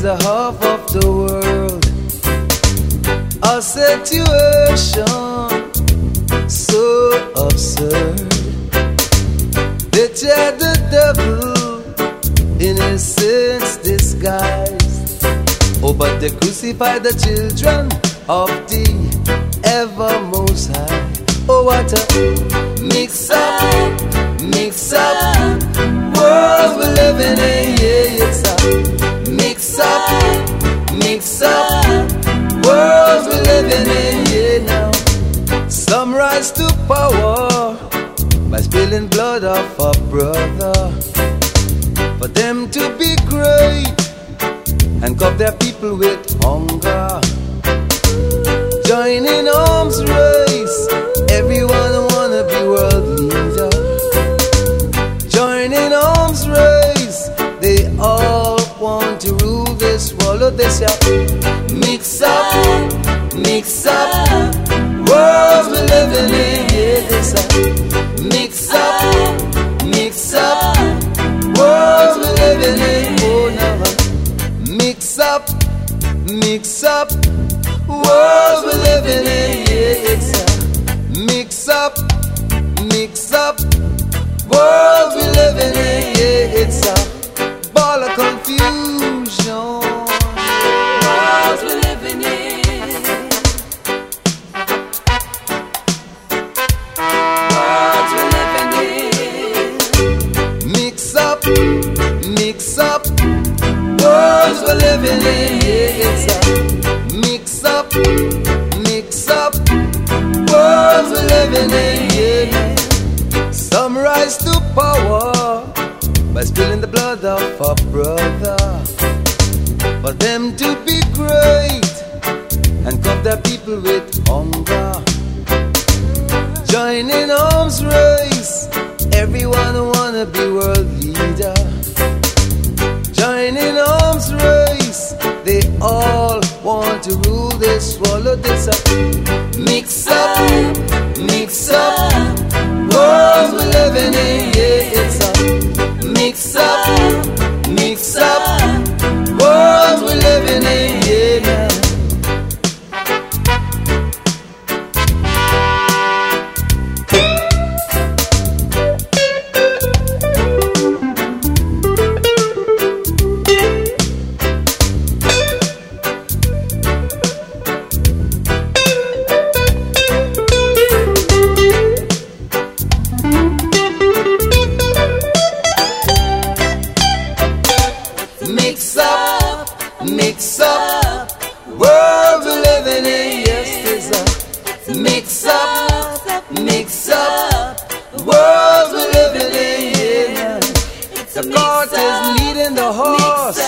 other half of the world. A situation so absurd. They tear the devil in his sins disguised. Oh, but they crucify the children of the ever most high. Oh, what a mix up, mix up world we're living in. Yeah, it's a mix up, mix up world we're living in. Yeah, now some rise to power by spilling blood of a brother. For them to be great and cover their people with hunger. Join in arms race, everyone wanna be world leader. Join in arms race, they all want to rule this world. Oh, this yeah. Mix up, world we're living in. Yeah, this mix up, world we're living in. Oh, now mix up, world we're living in. Yeah, it's a mix up, world we're living in. Yeah, it's a ball of confusion. World we're living in. World we're living in. Mix up, world we're living in. Yeah, it's a mix up, world we're living in. Yeah. Some rise to power by spilling the blood of a brother. For them to be great and cover their people with hunger. Join in arms race, everyone wanna be world leader. Join in arms race, they all want to rule this, swallow this up. Mix up, world we're living in. Yeah, it's a mix up, world we're living in. Yeah, man. Mix up, world we're living in. Yes, there's a mix up, world we're living in. Yeah. The cart is leading the horse,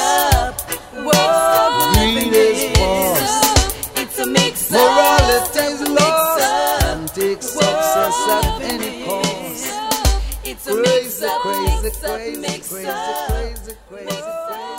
greed is false, morality is lost, and take success at any cost. Crazy, crazy, crazy, crazy, crazy, crazy, crazy.